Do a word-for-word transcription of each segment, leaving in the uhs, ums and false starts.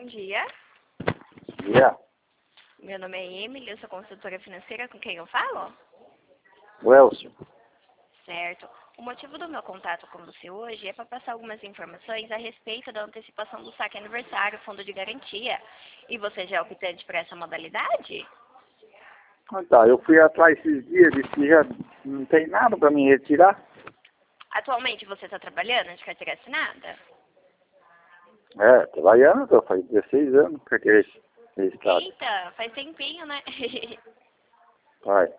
dia. Yeah. Meu nome é Emily, eu sou consultora financeira, com quem eu falo? Welson. Certo. O motivo do meu contato com você hoje é para passar algumas informações a respeito da antecipação do saque aniversário, fundo de garantia. E você já é optante por essa modalidade? Ah, tá, eu fui atrás esses dias, disse que já não tem nada para me retirar. Atualmente você está trabalhando de carteira assinada? É, trabalhando, faz dezesseis anos, carteira registrada. Eita, faz tempinho, né? Vai.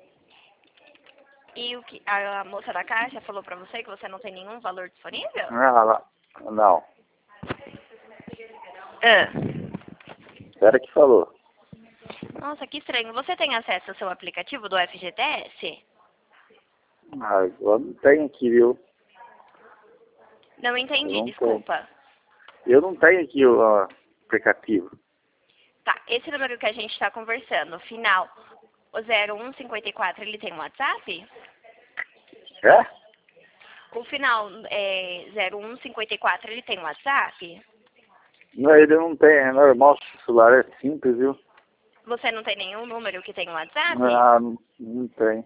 E o que a moça da caixa falou para você que você não tem nenhum valor disponível? Ah, lá. Não, Ah. era que falou. Nossa, que estranho. Você tem acesso ao seu aplicativo do F G T S? Ah, eu não tenho aqui, viu? Não Eu entendi, não desculpa. tenho. Eu não tenho aqui o ó, aplicativo. Tá, esse número que a gente está conversando, o final, o zero um cinquenta e quatro, ele tem WhatsApp? É? O final é zero um cinquenta e quatro, ele tem WhatsApp? Não, ele não tem, é normal, o celular é simples, viu? Você não tem nenhum número que tem WhatsApp? Ah, não, não tem.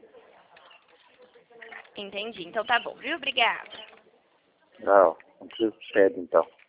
Entendi, então tá bom, viu? Obrigada. Não, não precisa de então.